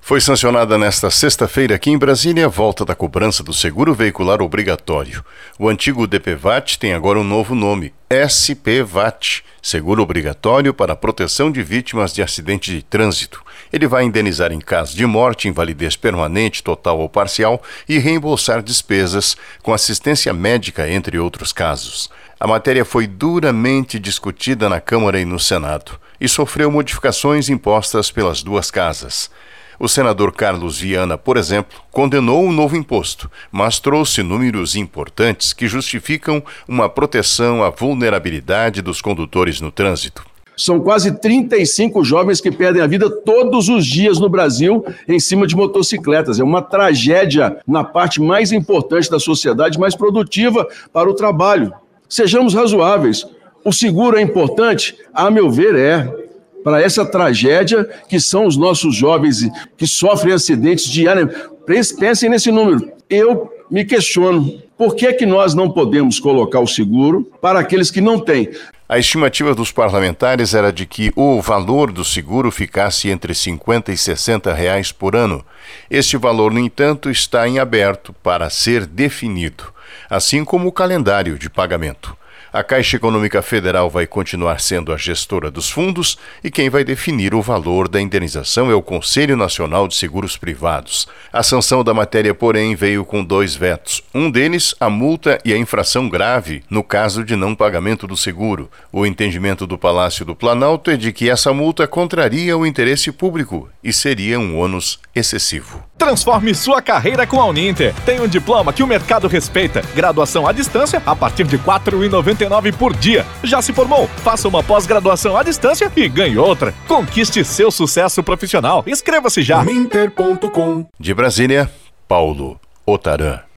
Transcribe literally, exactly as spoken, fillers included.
Foi sancionada nesta sexta-feira aqui em Brasília a volta da cobrança do seguro veicular obrigatório. O antigo D P V A T tem agora um novo nome, S P V A T, Seguro Obrigatório para a Proteção de Vítimas de Acidente de Trânsito. Ele vai indenizar em caso de morte, invalidez permanente, total ou parcial e reembolsar despesas com assistência médica, entre outros casos. A matéria foi duramente discutida na Câmara e no Senado e sofreu modificações impostas pelas duas casas. O senador Carlos Viana, por exemplo, condenou o novo imposto, mas trouxe números importantes que justificam uma proteção à vulnerabilidade dos condutores no trânsito. São quase trinta e cinco jovens que perdem a vida todos os dias no Brasil em cima de motocicletas. É uma tragédia na parte mais importante da sociedade, mais produtiva para o trabalho. Sejamos razoáveis. O seguro é importante? A meu ver, é. Para essa tragédia que são os nossos jovens que sofrem acidentes diariamente. Pensem nesse número. Eu me questiono, por que é que nós não podemos colocar o seguro para aqueles que não têm? A estimativa dos parlamentares era de que o valor do seguro ficasse entre cinquenta e sessenta reais por ano. Este valor, no entanto, está em aberto para ser definido, assim como o calendário de pagamento. A Caixa Econômica Federal vai continuar sendo a gestora dos fundos e quem vai definir o valor da indenização é o Conselho Nacional de Seguros Privados. A sanção da matéria, porém, veio com dois vetos. Um deles, a multa e a infração grave no caso de não pagamento do seguro. O entendimento do Palácio do Planalto é de que essa multa contraria o interesse público e seria um ônus excessivo. Transforme sua carreira com a Uninter. Tem um diploma que o mercado respeita. Graduação à distância a partir de quatro reais e noventa e nove centavos por dia. Já se formou? Faça uma pós-graduação à distância e ganhe outra. Conquiste seu sucesso profissional. Inscreva-se já. Uninter ponto com. De Brasília, Paulo Otaran.